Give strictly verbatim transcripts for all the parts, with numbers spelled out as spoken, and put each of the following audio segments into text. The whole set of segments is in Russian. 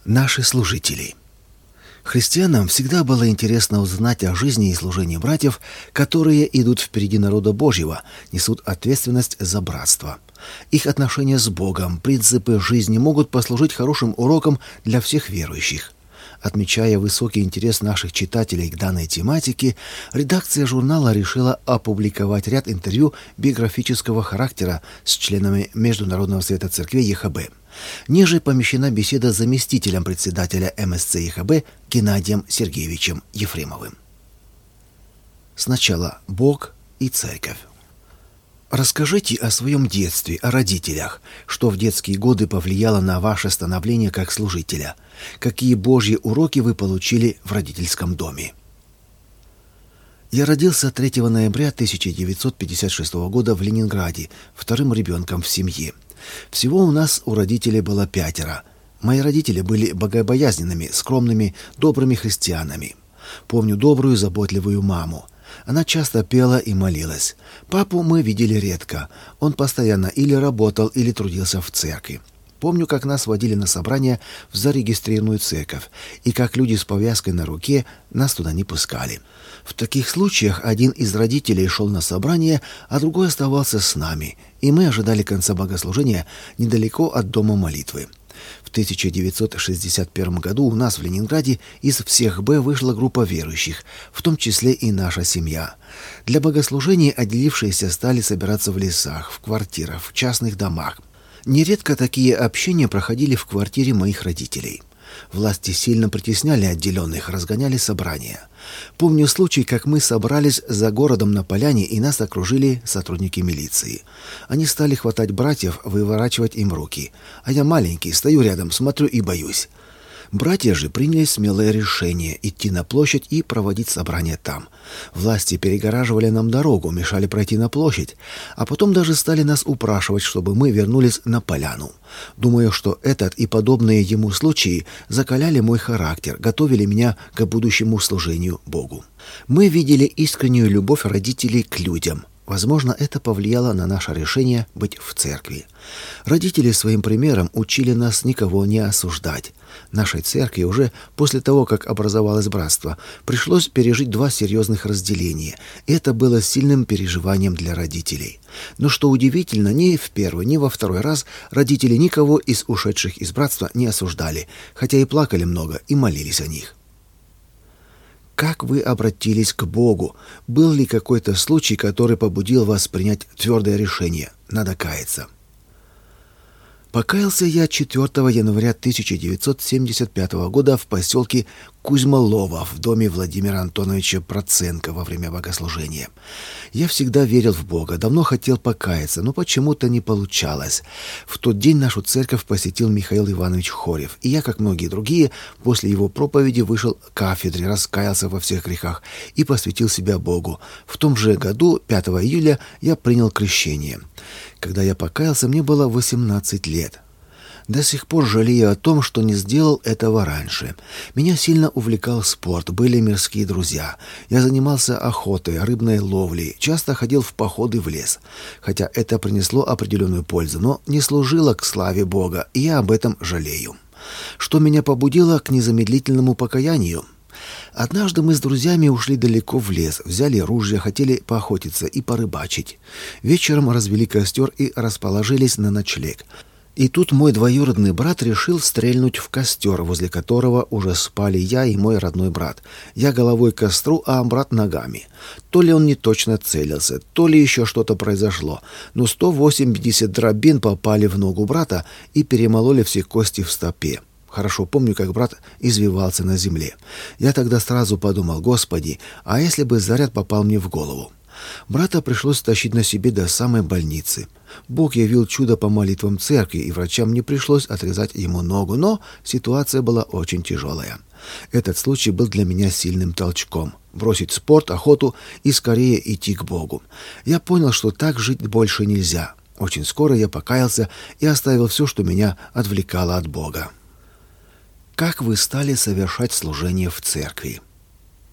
Наши служители. Христианам всегда было интересно узнать о жизни и служении братьев, которые идут впереди народа Божьего, несут ответственность за братство. Их отношения с Богом, принципы жизни могут послужить хорошим уроком для всех верующих. Отмечая высокий интерес наших читателей к данной тематике, редакция журнала решила опубликовать ряд интервью биографического характера с членами Международного совета церквей ЕХБ. Ниже помещена беседа с заместителем председателя эм эс цэ ЕХБ Геннадием Сергеевичем Ефремовым. Сначала Бог и Церковь. Расскажите о своем детстве, о родителях, что в детские годы повлияло на ваше становление как служителя, какие Божьи уроки вы получили в родительском доме. Я родился третьего ноября тысяча девятьсот пятьдесят шестого года в Ленинграде, вторым ребенком в семье. Всего у нас, у родителей, было пятеро. Мои родители были богобоязненными, скромными, добрыми христианами. Помню добрую, заботливую маму. Она часто пела и молилась. Папу мы видели редко. Он постоянно или работал, или трудился в церкви. Помню, как нас водили на собрание в зарегистрированную церковь, и как люди с повязкой на руке нас туда не пускали. В таких случаях один из родителей шел на собрание, а другой оставался с нами, и мы ожидали конца богослужения недалеко от дома молитвы. В тысяча девятьсот шестьдесят первом году у нас в Ленинграде из всех Б вышла группа верующих, в том числе и наша семья. Для богослужений отделившиеся стали собираться в лесах, в квартирах, в частных домах. Нередко такие общения проходили в квартире моих родителей. Власти сильно притесняли отделенных, разгоняли собрания. Помню случай, как мы собрались за городом на поляне, и нас окружили сотрудники милиции. Они стали хватать братьев, выворачивать им руки. А я маленький, стою рядом, смотрю и боюсь. Братья же приняли смелое решение идти на площадь и проводить собрание там. Власти перегораживали нам дорогу, мешали пройти на площадь, а потом даже стали нас упрашивать, чтобы мы вернулись на поляну. Думаю, что этот и подобные ему случаи закаляли мой характер, готовили меня к будущему служению Богу. Мы видели искреннюю любовь родителей к людям. Возможно, это повлияло на наше решение быть в церкви. Родители своим примером учили нас никого не осуждать. Нашей церкви уже после того, как образовалось братство, пришлось пережить два серьезных разделения. И это было сильным переживанием для родителей. Но что удивительно, ни в первый, ни во второй раз родители никого из ушедших из братства не осуждали, хотя и плакали много, и молились о них. Как вы обратились к Богу? Был ли какой-то случай, который побудил вас принять твердое решение? Надо каяться. Покаялся я четвёртого января тысяча девятьсот семьдесят пятого года в поселке Кузьмолово в доме Владимира Антоновича Проценко во время богослужения. Я всегда верил в Бога, давно хотел покаяться, но почему-то не получалось. В тот день нашу церковь посетил Михаил Иванович Хорев, и я, как многие другие, после его проповеди вышел к кафедре, раскаялся во всех грехах и посвятил себя Богу. В том же году, пятого июля, я принял крещение. Когда я покаялся, мне было восемнадцать лет. До сих пор жалею о том, что не сделал этого раньше. Меня сильно увлекал спорт, были мирские друзья. Я занимался охотой, рыбной ловлей, часто ходил в походы в лес. Хотя это принесло определенную пользу, но не служило к славе Бога, и я об этом жалею. Что меня побудило к незамедлительному покаянию? Однажды мы с друзьями ушли далеко в лес, взяли ружья, хотели поохотиться и порыбачить. Вечером развели костер и расположились на ночлег. И тут мой двоюродный брат решил стрельнуть в костер, возле которого уже спали я и мой родной брат. Я головой к костру, а брат ногами. То ли он не точно целился, то ли еще что-то произошло, но сто восемьдесят дробин попали в ногу брата и перемололи все кости в стопе. Хорошо помню, как брат извивался на земле. Я тогда сразу подумал: Господи, а если бы заряд попал мне в голову? Брата пришлось тащить на себе до самой больницы. Бог явил чудо по молитвам церкви, и врачам не пришлось отрезать ему ногу, но ситуация была очень тяжелая. Этот случай был для меня сильным толчком. Бросить спорт, охоту и скорее идти к Богу. Я понял, что так жить больше нельзя. Очень скоро я покаялся и оставил все, что меня отвлекало от Бога. Как вы стали совершать служение в церкви?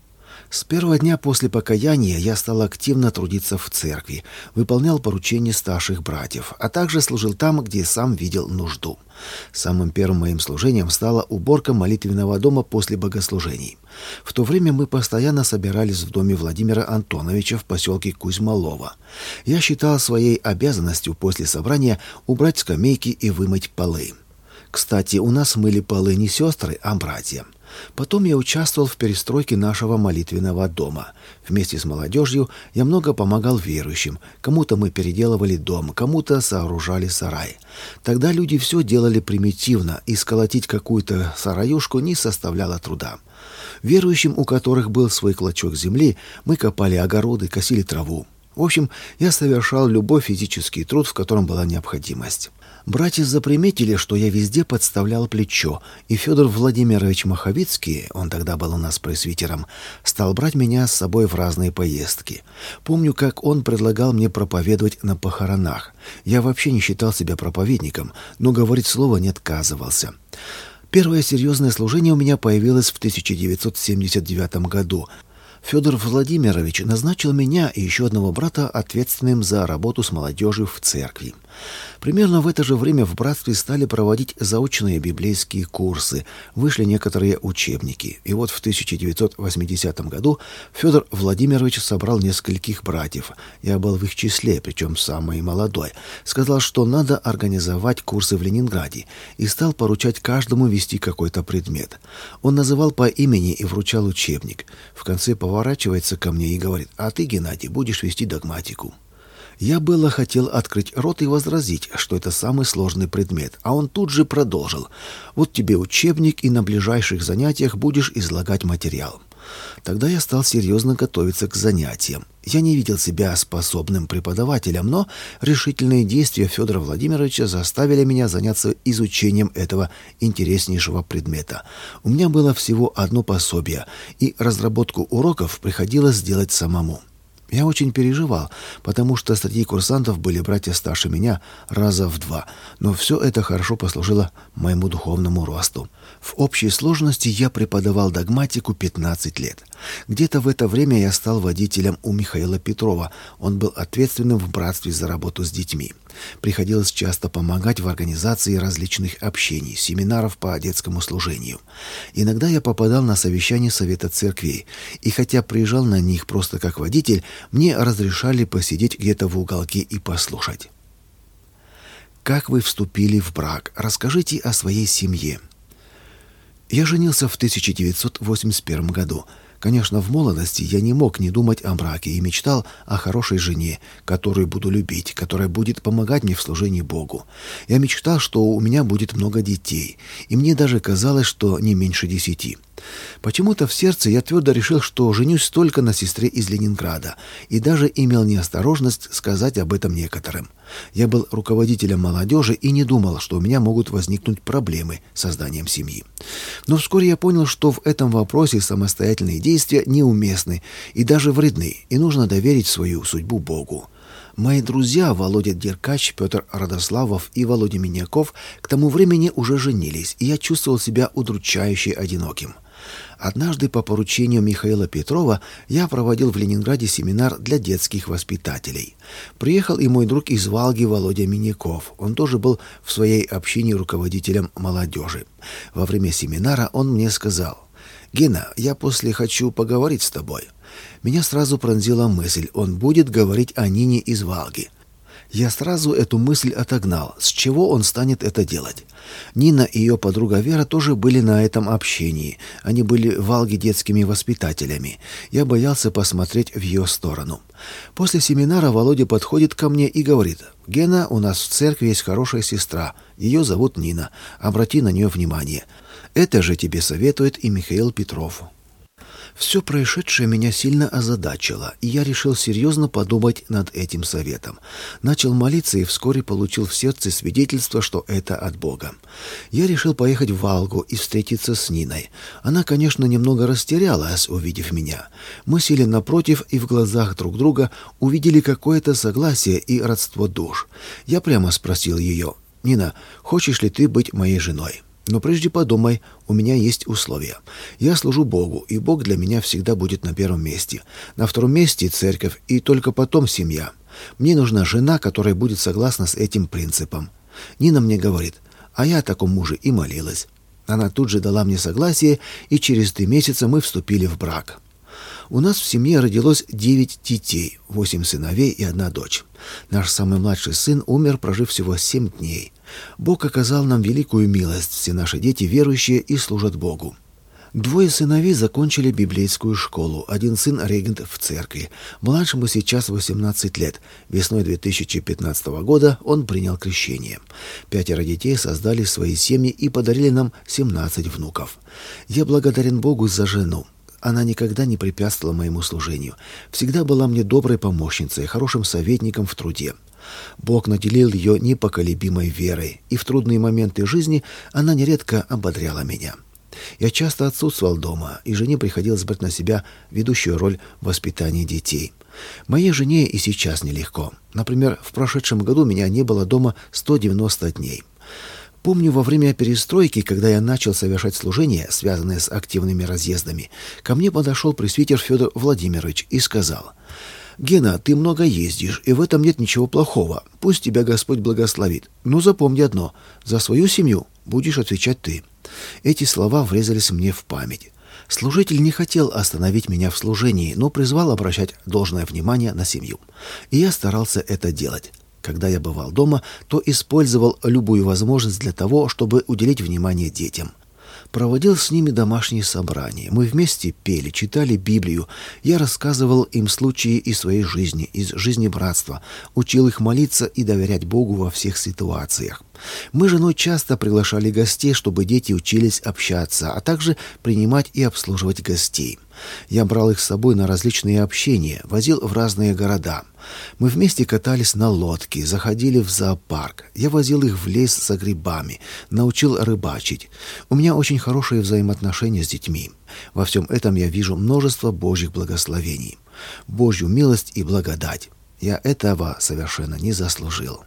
С первого дня после покаяния я стал активно трудиться в церкви, выполнял поручения старших братьев, а также служил там, где сам видел нужду. Самым первым моим служением стала уборка молитвенного дома после богослужений. В то время мы постоянно собирались в доме Владимира Антоновича в поселке Кузьмолово. Я считал своей обязанностью после собрания убрать скамейки и вымыть полы. Кстати, у нас мыли полы не сестры, а братья. Потом я участвовал в перестройке нашего молитвенного дома. Вместе с молодежью я много помогал верующим. Кому-то мы переделывали дом, кому-то сооружали сарай. Тогда люди все делали примитивно, и сколотить какую-то сараюшку не составляло труда. Верующим, у которых был свой клочок земли, мы копали огороды, косили траву. В общем, я совершал любой физический труд, в котором была необходимость. Братья заприметили, что я везде подставлял плечо, и Федор Владимирович Маховицкий, он тогда был у нас пресвитером, стал брать меня с собой в разные поездки. Помню, как он предлагал мне проповедовать на похоронах. Я вообще не считал себя проповедником, но говорить слово не отказывался. Первое серьезное служение у меня появилось в тысяча девятьсот семьдесят девятом году. Федор Владимирович назначил меня и еще одного брата ответственным за работу с молодежью в церкви. Примерно в это же время в братстве стали проводить заочные библейские курсы, вышли некоторые учебники. И вот в тысяча девятьсот восьмидесятом году Федор Владимирович собрал нескольких братьев. Я был в их числе, причем самый молодой. Сказал, что надо организовать курсы в Ленинграде, и стал поручать каждому вести какой-то предмет. Он называл по имени и вручал учебник. В конце поворачивается ко мне и говорит: «А ты, Геннадий, будешь вести догматику». Я было хотел открыть рот и возразить, что это самый сложный предмет, а он тут же продолжил: «Вот тебе учебник, и на ближайших занятиях будешь излагать материал». Тогда я стал серьезно готовиться к занятиям. Я не видел себя способным преподавателем, но решительные действия Федора Владимировича заставили меня заняться изучением этого интереснейшего предмета. У меня было всего одно пособие, и разработку уроков приходилось сделать самому. Я очень переживал, потому что среди курсантов были братья старше меня раза в два, но все это хорошо послужило моему духовному росту. В общей сложности я преподавал догматику пятнадцать лет. Где-то в это время я стал водителем у Михаила Петрова, он был ответственным в братстве за работу с детьми. Приходилось часто помогать в организации различных общений, семинаров по детскому служению. Иногда я попадал на совещания Совета Церквей, и хотя приезжал на них просто как водитель, мне разрешали посидеть где-то в уголке и послушать. Как вы вступили в брак? Расскажите о своей семье. Я женился в тысяча девятьсот восемьдесят первом году. Конечно, в молодости я не мог не думать о браке и мечтал о хорошей жене, которую буду любить, которая будет помогать мне в служении Богу. Я мечтал, что у меня будет много детей, и мне даже казалось, что не меньше десяти. Почему-то в сердце я твердо решил, что женюсь только на сестре из Ленинграда, и даже имел неосторожность сказать об этом некоторым. Я был руководителем молодежи и не думал, что у меня могут возникнуть проблемы с созданием семьи. Но вскоре я понял, что в этом вопросе самостоятельные действия неуместны и даже вредны, и нужно доверить свою судьбу Богу. Мои друзья Володя Деркач, Петр Родославов и Володя Миняков к тому времени уже женились, и я чувствовал себя удручающе одиноким. Однажды по поручению Михаила Петрова я проводил в Ленинграде семинар для детских воспитателей. Приехал и мой друг из Валги Володя Миняков. Он тоже был в своей общине руководителем молодежи. Во время семинара он мне сказал: «Гена, я после хочу поговорить с тобой». Меня сразу пронзила мысль: он будет говорить о Нине из Валги. Я сразу эту мысль отогнал. С чего он станет это делать? Нина и ее подруга Вера тоже были на этом общении. Они были в Валге детскими воспитателями. Я боялся посмотреть в ее сторону. После семинара Володя подходит ко мне и говорит: «Гена, у нас в церкви есть хорошая сестра. Ее зовут Нина. Обрати на нее внимание. Это же тебе советует и Михаил Петров». Все происшедшее меня сильно озадачило, и я решил серьезно подумать над этим советом. Начал молиться и вскоре получил в сердце свидетельство, что это от Бога. Я решил поехать в Валгу и встретиться с Ниной. Она, конечно, немного растерялась, увидев меня. Мы сели напротив и в глазах друг друга увидели какое-то согласие и родство душ. Я прямо спросил ее: «Нина, хочешь ли ты быть моей женой?» Но прежде подумай, у меня есть условия. Я служу Богу, и Бог для меня всегда будет на первом месте. На втором месте церковь, и только потом семья. Мне нужна жена, которая будет согласна с этим принципом. Нина мне говорит, а я о таком муже и молилась. Она тут же дала мне согласие, и через три месяца мы вступили в брак. У нас в семье родилось девять детей, восемь сыновей и одна дочь. Наш самый младший сын умер, прожив всего семь дней. Бог оказал нам великую милость, все наши дети верующие и служат Богу. Двое сыновей закончили библейскую школу, один сын регент в церкви. Младшему сейчас восемнадцать лет. Весной две тысячи пятнадцатого года он принял крещение. Пятеро детей создали свои семьи и подарили нам семнадцать внуков. Я благодарен Богу за жену. Она никогда не препятствовала моему служению. Всегда была мне доброй помощницей, хорошим советником в труде. Бог наделил ее непоколебимой верой, и в трудные моменты жизни она нередко ободряла меня. Я часто отсутствовал дома, и жене приходилось брать на себя ведущую роль в воспитании детей. Моей жене и сейчас нелегко. Например, в прошедшем году меня не было дома сто девяносто дней. Помню, во время перестройки, когда я начал совершать служения, связанные с активными разъездами, ко мне подошел пресвитер Федор Владимирович и сказал: «Гена, ты много ездишь, и в этом нет ничего плохого. Пусть тебя Господь благословит. Но запомни одно: за свою семью будешь отвечать ты». Эти слова врезались мне в память. Служитель не хотел остановить меня в служении, но призвал обращать должное внимание на семью. И я старался это делать. Когда я бывал дома, то использовал любую возможность для того, чтобы уделить внимание детям. Проводил с ними домашние собрания. Мы вместе пели, читали Библию. Я рассказывал им случаи из своей жизни, из жизни братства. Учил их молиться и доверять Богу во всех ситуациях. Мы с женой часто приглашали гостей, чтобы дети учились общаться, а также принимать и обслуживать гостей. Я брал их с собой на различные общения, возил в разные города. Мы вместе катались на лодке, заходили в зоопарк. Я возил их в лес за грибами, научил рыбачить. У меня очень хорошие взаимоотношения с детьми. Во всем этом я вижу множество Божьих благословений, Божью милость и благодать. Я этого совершенно не заслужил.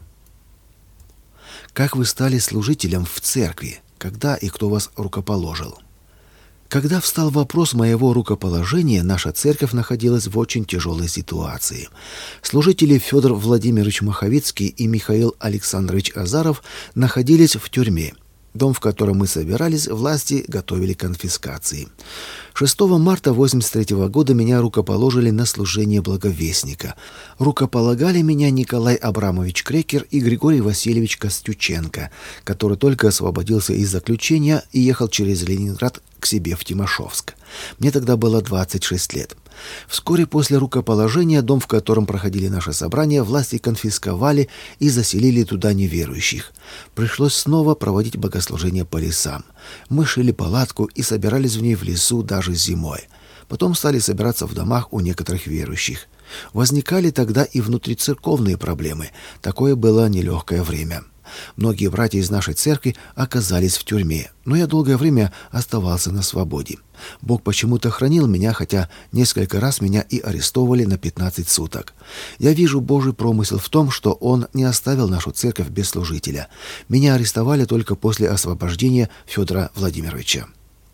Как вы стали служителем в церкви? Когда и кто вас рукоположил? Когда встал вопрос моего рукоположения, наша церковь находилась в очень тяжелой ситуации. Служители Федор Владимирович Маховицкий и Михаил Александрович Азаров находились в тюрьме. Дом, в котором мы собирались, власти готовили к конфискации. шестого марта восемьдесят третьего года меня рукоположили на служение благовестника. Рукополагали меня Николай Абрамович Крекер и Григорий Васильевич Костюченко, который только освободился из заключения и ехал через Ленинград к себе в Тимошевск. Мне тогда было двадцать шесть лет. Вскоре после рукоположения дом, в котором проходили наши собрания, власти конфисковали и заселили туда неверующих. Пришлось снова проводить богослужения по лесам. Мы шили палатку и собирались в ней в лесу даже зимой. Потом стали собираться в домах у некоторых верующих. Возникали тогда и внутрицерковные проблемы. Такое было нелегкое время. Многие братья из нашей церкви оказались в тюрьме, но я долгое время оставался на свободе. Бог почему-то хранил меня, хотя несколько раз меня и арестовывали на пятнадцать суток. Я вижу Божий промысел в том, что Он не оставил нашу церковь без служителя. Меня арестовали только после освобождения Федора Владимировича.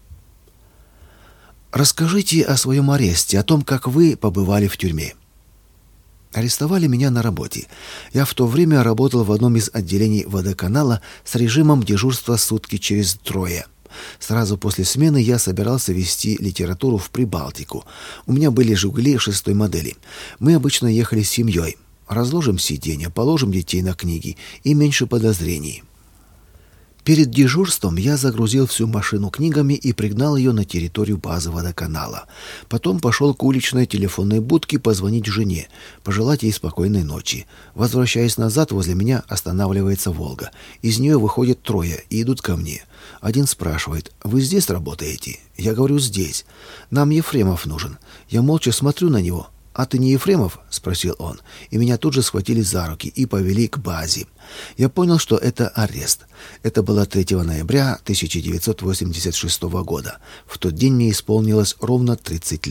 Расскажите о своем аресте, о том, как вы побывали в тюрьме. Арестовали меня на работе. Я в то время работал в одном из отделений водоканала с режимом дежурства сутки через трое. Сразу после смены я собирался вести литературу в Прибалтику. У меня были «Жигули» шестой модели. Мы обычно ехали с семьей. Разложим сиденья, положим детей на книги, и меньше подозрений. Перед дежурством я загрузил всю машину книгами и пригнал ее на территорию базы водоканала. Потом пошел к уличной телефонной будке позвонить жене, пожелать ей спокойной ночи. Возвращаясь назад, возле меня останавливается «Волга». Из нее выходят трое и идут ко мне. Один спрашивает: «Вы здесь работаете?» Я говорю: «Здесь. Нам Ефремов нужен». Я молча смотрю на него. «А ты не Ефремов?» — спросил он. И меня тут же схватили за руки и повели к базе. Я понял, что это арест. Это было третьего ноября тысяча девятьсот восемьдесят шестого года. В тот день мне исполнилось ровно тридцать лет.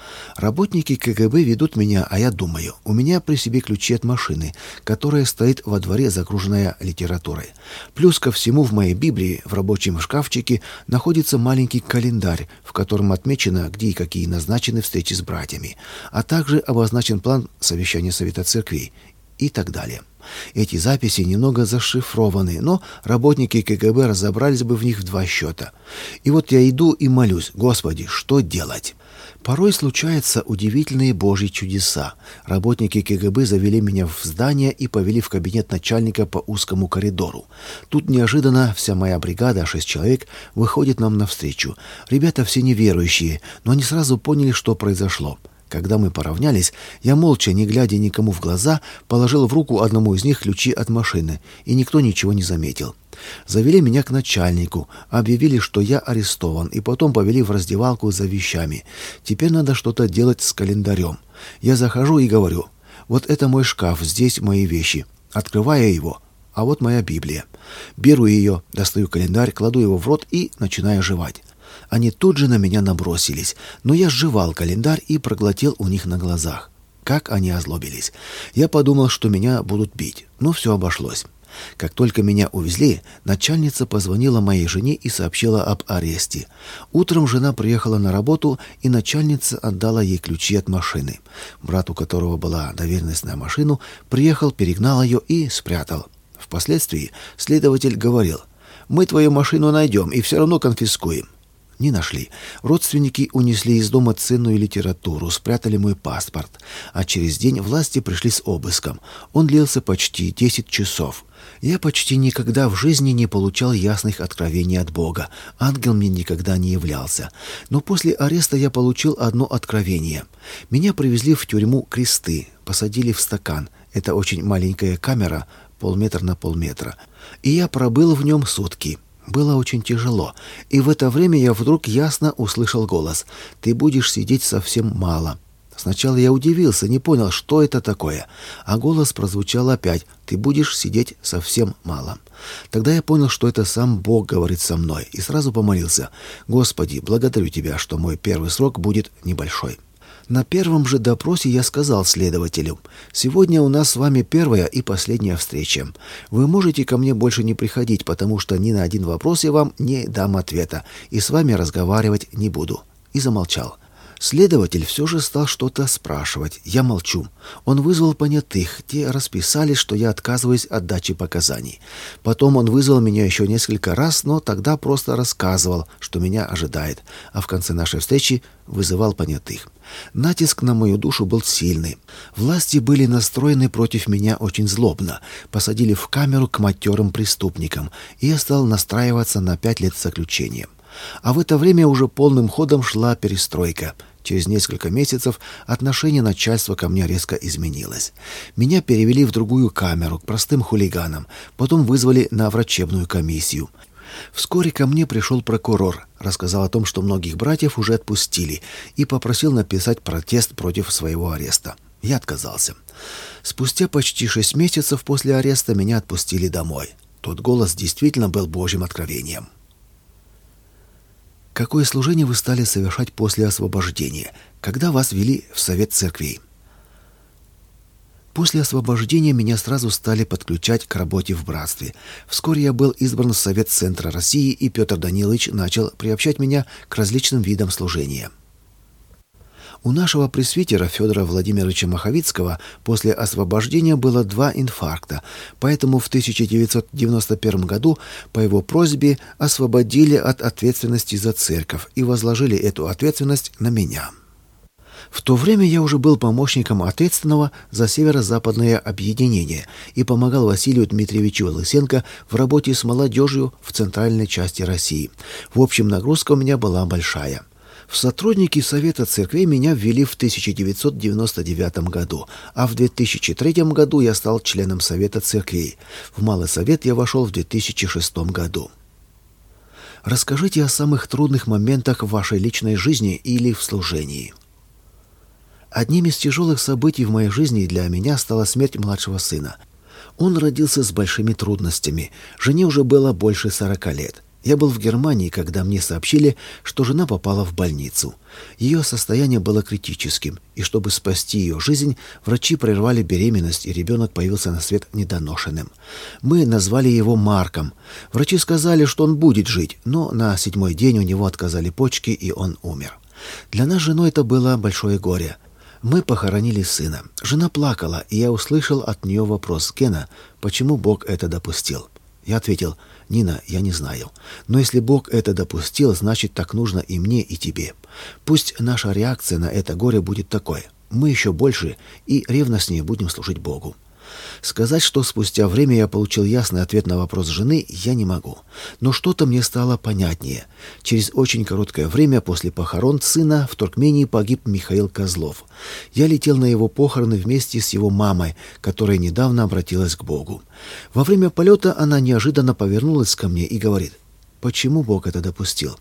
Работники ка гэ бэ ведут меня, а я думаю, у меня при себе ключи от машины, которая стоит во дворе, загруженная литературой. Плюс ко всему в моей Библии в рабочем шкафчике находится маленький календарь, в котором отмечено, где и какие назначены встречи с братьями, а также обозначен план совещания Совета Церквей и так далее. Эти записи немного зашифрованы, но работники ка гэ бэ разобрались бы в них в два счета. И вот я иду и молюсь: «Господи, что делать?» Порой случаются удивительные Божьи чудеса. Работники ка гэ бэ завели меня в здание и повели в кабинет начальника по узкому коридору. Тут неожиданно вся моя бригада, шесть человек, выходит нам навстречу. Ребята все неверующие, но они сразу поняли, что произошло. Когда мы поравнялись, я молча, не глядя никому в глаза, положил в руку одному из них ключи от машины, и никто ничего не заметил. Завели меня к начальнику, объявили, что я арестован, и потом повели в раздевалку за вещами. Теперь надо что-то делать с календарем. Я захожу и говорю: «Вот это мой шкаф, здесь мои вещи». Открываю его, а вот моя Библия. Беру ее, достаю календарь, кладу его в рот и начинаю жевать. Они тут же на меня набросились, но я сживал календарь и проглотил у них на глазах. Как они озлобились. Я подумал, что меня будут бить, но все обошлось. Как только меня увезли, начальница позвонила моей жене и сообщила об аресте. Утром жена приехала на работу, и начальница отдала ей ключи от машины. Брат, у которого была доверенность на машину, приехал, перегнал ее и спрятал. Впоследствии следователь говорил: «Мы твою машину найдем и все равно конфискуем». Не нашли. Родственники унесли из дома ценную литературу, спрятали мой паспорт. А через день власти пришли с обыском. Он длился почти десять часов. Я почти никогда в жизни не получал ясных откровений от Бога. Ангел мне никогда не являлся. Но после ареста я получил одно откровение. Меня привезли в тюрьму Кресты, посадили в стакан. Это очень маленькая камера, полметра на полметра. И я пробыл в нем сутки. Было очень тяжело, и в это время я вдруг ясно услышал голос: «Ты будешь сидеть совсем мало». Сначала я удивился, не понял, что это такое, а голос прозвучал опять: «Ты будешь сидеть совсем мало». Тогда я понял, что это сам Бог говорит со мной, и сразу помолился: «Господи, благодарю Тебя, что мой первый срок будет небольшой». На первом же допросе я сказал следователю: «Сегодня у нас с вами первая и последняя встреча. Вы можете ко мне больше не приходить, потому что ни на один вопрос я вам не дам ответа, и с вами разговаривать не буду». И замолчал. Следователь все же стал что-то спрашивать. Я молчу. Он вызвал понятых. Те расписались, что я отказываюсь от дачи показаний. Потом он вызвал меня еще несколько раз, но тогда просто рассказывал, что меня ожидает. А в конце нашей встречи вызывал понятых. Натиск на мою душу был сильный. Власти были настроены против меня очень злобно. Посадили в камеру к матерым преступникам, и я стал настраиваться на пять лет заключения. А в это время уже полным ходом шла перестройка. Через несколько месяцев отношение начальства ко мне резко изменилось. Меня перевели в другую камеру к простым хулиганам, потом вызвали на врачебную комиссию. Вскоре ко мне пришел прокурор, рассказал о том, что многих братьев уже отпустили, и попросил написать протест против своего ареста. Я отказался. Спустя почти шесть месяцев после ареста меня отпустили домой. Тот голос действительно был Божьим откровением. Какое служение вы стали совершать после освобождения, когда вас ввели в Совет Церквей? После освобождения меня сразу стали подключать к работе в братстве. Вскоре я был избран в Совет Центра России, и Петр Данилович начал приобщать меня к различным видам служения. У нашего пресвитера Федора Владимировича Маховицкого после освобождения было два инфаркта, поэтому в тысяча девятьсот девяносто первом году по его просьбе освободили от ответственности за церковь и возложили эту ответственность на меня. В то время я уже был помощником ответственного за северо-западное объединение и помогал Василию Дмитриевичу Лысенко в работе с молодежью в центральной части России. В общем, нагрузка у меня была большая. В сотрудники Совета Церквей меня ввели в тысяча девятьсот девяносто девятом году, а в две тысячи третьем году я стал членом Совета Церквей. В Малый Совет я вошел в две тысячи шестом году. Расскажите о самых трудных моментах в вашей личной жизни или в служении. Одним из тяжелых событий в моей жизни для меня стала смерть младшего сына. Он родился с большими трудностями. Жене уже было больше сорока лет. Я был в Германии, когда мне сообщили, что жена попала в больницу. Ее состояние было критическим, и чтобы спасти ее жизнь, врачи прервали беременность, и ребенок появился на свет недоношенным. Мы назвали его Марком. Врачи сказали, что он будет жить, но на седьмой день у него отказали почки, и он умер. Для нас с женой это было большое горе. Мы похоронили сына. Жена плакала, и я услышал от нее вопрос: «Гена, почему Бог это допустил?» Я ответил: «Нина, я не знаю. Но если Бог это допустил, значит, так нужно и мне, и тебе. Пусть наша реакция на это горе будет такой. Мы еще больше и ревностнее будем служить Богу». Сказать, что спустя время я получил ясный ответ на вопрос жены, я не могу. Но что-то мне стало понятнее. Через очень короткое время после похорон сына в Туркмении погиб Михаил Козлов. Я летел на его похороны вместе с его мамой, которая недавно обратилась к Богу. Во время полета она неожиданно повернулась ко мне и говорит: «Почему Бог это допустил?»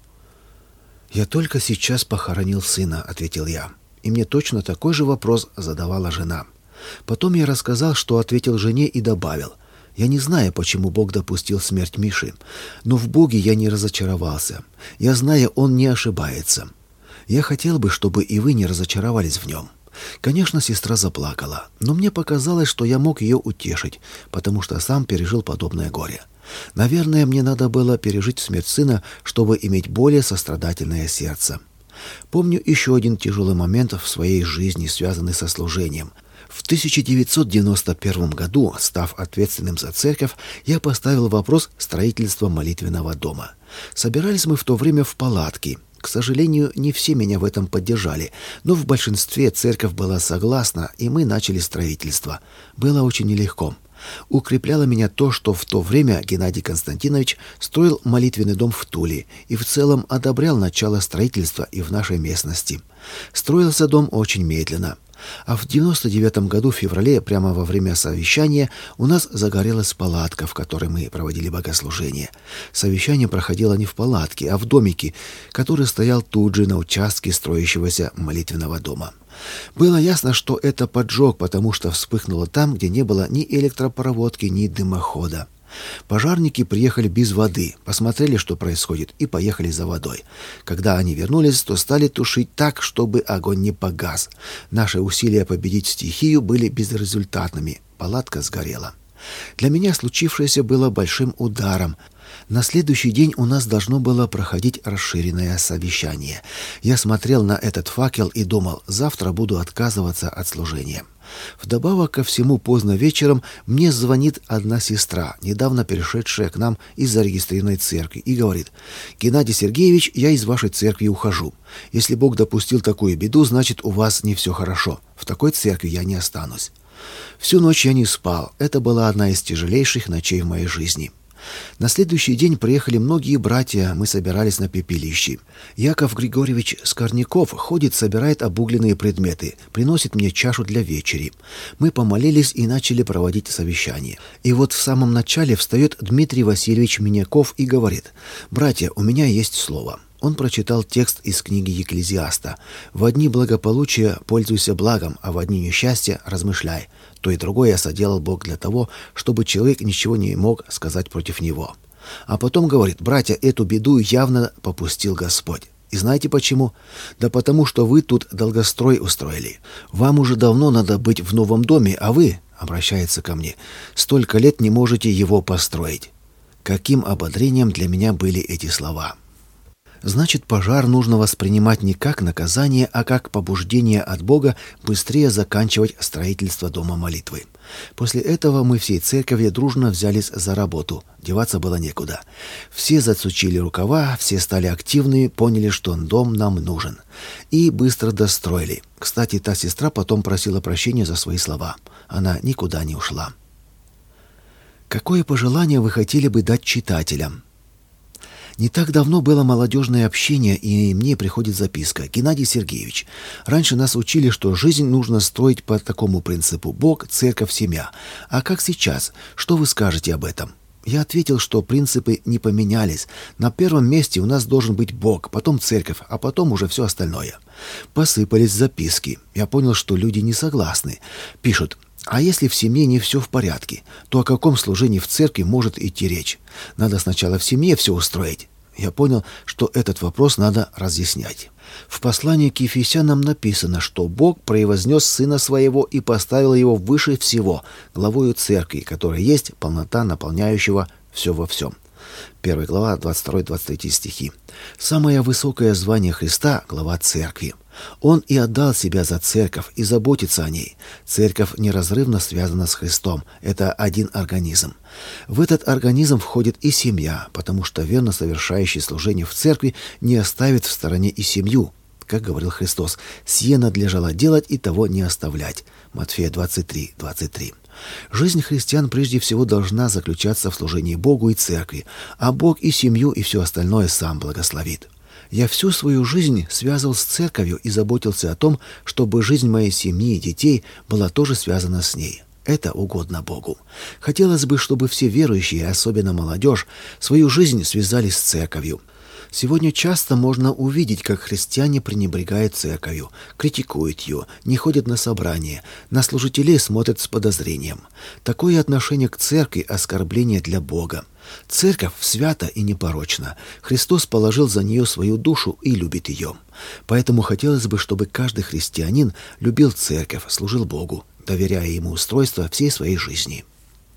«Я только сейчас похоронил сына», — ответил я. И мне точно такой же вопрос задавала жена. Потом я рассказал, что ответил жене, и добавил: «Я не знаю, почему Бог допустил смерть Миши, но в Боге я не разочаровался. Я знаю, Он не ошибается. Я хотел бы, чтобы и вы не разочаровались в Нем». Конечно, сестра заплакала, но мне показалось, что я мог ее утешить, потому что сам пережил подобное горе. Наверное, мне надо было пережить смерть сына, чтобы иметь более сострадательное сердце. Помню еще один тяжелый момент в своей жизни, связанный со служением. В тысяча девятьсот девяносто первом году, став ответственным за церковь, я поставил вопрос строительства молитвенного дома. Собирались мы в то время в палатке. К сожалению, не все меня в этом поддержали, но в большинстве церковь была согласна, и мы начали строительство. Было очень нелегко. Укрепляло меня то, что в то время Геннадий Константинович строил молитвенный дом в Туле и в целом одобрял начало строительства и в нашей местности. Строился дом очень медленно. А в девяносто девятом году в феврале, прямо во время совещания, у нас загорелась палатка, в которой мы проводили богослужение. Совещание проходило не в палатке, а в домике, который стоял тут же на участке строящегося молитвенного дома. Было ясно, что это поджог, потому что вспыхнуло там, где не было ни электропроводки, ни дымохода. Пожарники приехали без воды, посмотрели, что происходит, и поехали за водой. Когда они вернулись, то стали тушить так, чтобы огонь не погас. Наши усилия победить стихию были безрезультатными. Палатка сгорела. Для меня случившееся было большим ударом. На следующий день у нас должно было проходить расширенное совещание. Я смотрел на этот факел и думал: завтра буду отказываться от служения. Вдобавок ко всему, поздно вечером мне звонит одна сестра, недавно перешедшая к нам из зарегистрированной церкви, и говорит: «Геннадий Сергеевич, я из вашей церкви ухожу. Если Бог допустил такую беду, значит, у вас не все хорошо. В такой церкви я не останусь». Всю ночь я не спал. Это была одна из тяжелейших ночей в моей жизни. На следующий день приехали многие братья, мы собирались на пепелище. Яков Григорьевич Скорняков ходит, собирает обугленные предметы, приносит мне чашу для вечери. Мы помолились и начали проводить совещание. И вот в самом начале встает Дмитрий Васильевич Миняков и говорит: «Братья, у меня есть слово». Он прочитал текст из книги Екклезиаста: «В дни благополучия пользуйся благом, а в дни несчастья размышляй. То и другое соделал Бог для того, чтобы человек ничего не мог сказать против него». А потом говорит: «Братья, эту беду явно попустил Господь. И знаете почему? Да потому что вы тут долгострой устроили. Вам уже давно надо быть в новом доме, а вы, — обращается ко мне, — столько лет не можете его построить». Каким ободрением для меня были эти слова! Значит, пожар нужно воспринимать не как наказание, а как побуждение от Бога быстрее заканчивать строительство дома молитвы. После этого мы всей церковью дружно взялись за работу. Деваться было некуда. Все засучили рукава, все стали активны, поняли, что дом нам нужен. И быстро достроили. Кстати, та сестра потом просила прощения за свои слова. Она никуда не ушла. Какое пожелание вы хотели бы дать читателям? Не так давно было молодежное общение, и мне приходит записка: «Геннадий Сергеевич, раньше нас учили, что жизнь нужно строить по такому принципу: Бог, церковь, семья. А как сейчас? Что вы скажете об этом?» Я ответил, что принципы не поменялись. На первом месте у нас должен быть Бог, потом церковь, а потом уже все остальное. Посыпались записки. Я понял, что люди не согласны. Пишут: «А если в семье не все в порядке, то о каком служении в церкви может идти речь? Надо сначала в семье все устроить». Я понял, что этот вопрос надо разъяснять. В послании к Ефесянам написано, что Бог превознес Сына Своего и поставил Его выше всего, главою Церкви, которая есть полнота наполняющего все во всем. Первая глава, двадцать второй двадцать третий стихи. Самое высокое звание Христа — глава Церкви. Он и отдал себя за церковь и заботится о ней. Церковь неразрывно связана с Христом. Это один организм. В этот организм входит и семья, потому что верно совершающий служение в церкви не оставит в стороне и семью. Как говорил Христос, «Сие надлежало делать и того не оставлять». Матфея двадцать три двадцать три. Жизнь христиан прежде всего должна заключаться в служении Богу и церкви, а Бог и семью, и все остальное сам благословит. Я всю свою жизнь связывал с церковью и заботился о том, чтобы жизнь моей семьи и детей была тоже связана с ней. Это угодно Богу. Хотелось бы, чтобы все верующие, особенно молодежь, свою жизнь связали с церковью. Сегодня часто можно увидеть, как христиане пренебрегают церковью, критикуют ее, не ходят на собрания, на служителей смотрят с подозрением. Такое отношение к церкви — оскорбление для Бога. Церковь свята и непорочна. Христос положил за нее свою душу и любит ее. Поэтому хотелось бы, чтобы каждый христианин любил церковь, служил Богу, доверяя ему устройство всей своей жизни.